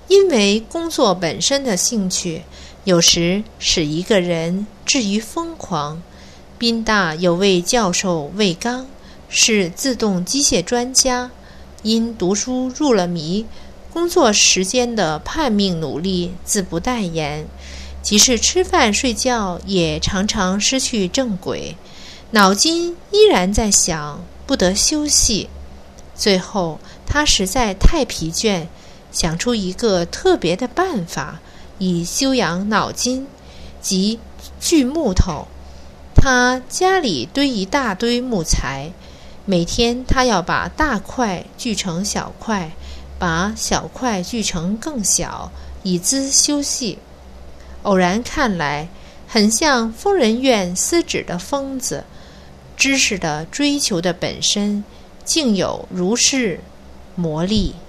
因为工作本身的兴趣，有时使一个人至于疯狂。宾大有位教授魏刚，是自动机械专家，因读书入了迷，工作时间的叛命努力自不待言，即使吃饭睡觉也常常失去正轨，脑筋依然在想，不得休息。最后他实在太疲倦，想出一个特别的办法以休养脑筋，即锯木头。他家里堆一大堆木材，每天他要把大块锯成小块，把小块锯成更小，以资休息。偶然看来，很像疯人院撕纸的疯子。知识的追求的本身，竟有如是魔力。